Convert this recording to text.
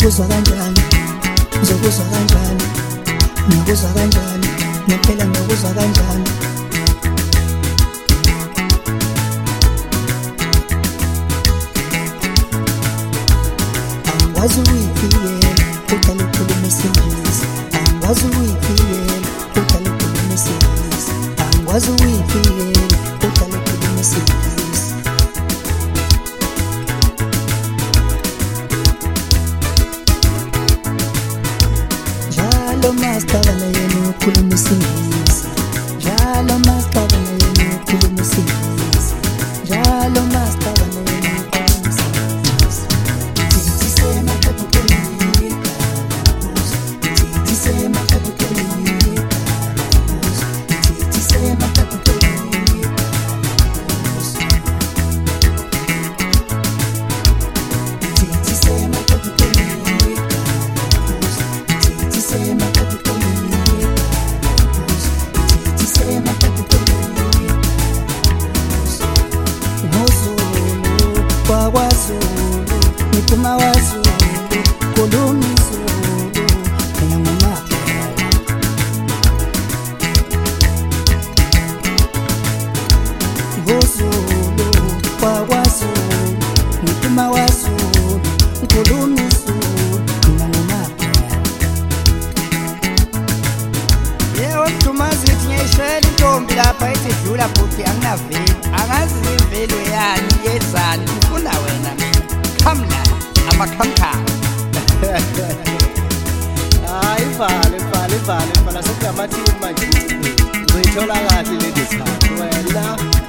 Ngizokuzwa kanjani, ngizokuzwa kanjani, ngizokuzwa kanjani, ngempela ngizokuzwa kanjani. Angikwazi ukuyifiyela, uqale ukhulume isingisi. Angikwazi ukuyifiyela, uqale ukhulume isingisi. Angikwazi ukuyifiyela, uqale ukhulume isingisi. Njalo masicabana yena ukhuluma isingisi. Njalo masicabana yena ukhuluma isingisi. Njalo masicabana yena ukhuluma isingisi. Thithi semakhadukeni kalabuza. Thithi semakhadukeni kalabuza. Thithi semakhadukeni kalabuza. Thithi semakhadukeni kalabuza. Thithi semakhadukeni kalabuza. Thithi semakhadukeni kalabuza. NgoZulu kwaKwaZulu, ngiphuma waZulu, khuluma isiZulu, mina nguMakhela. NgoZulu kwaKwaZulu, ngiphuma waZulu, ngikhuluma isiZulu, mina nguMakhela. Yebo Mdumazi ngithi ngiyayishayela intombi lapha ethi dlula bhuti anginaveli. Angazi imvelo yani yezani, ngifuna wena mina. Come la, amakhamkham. Hayi vala sekungamathini manje. Uzoyithola kahle lezi sikhathi wena.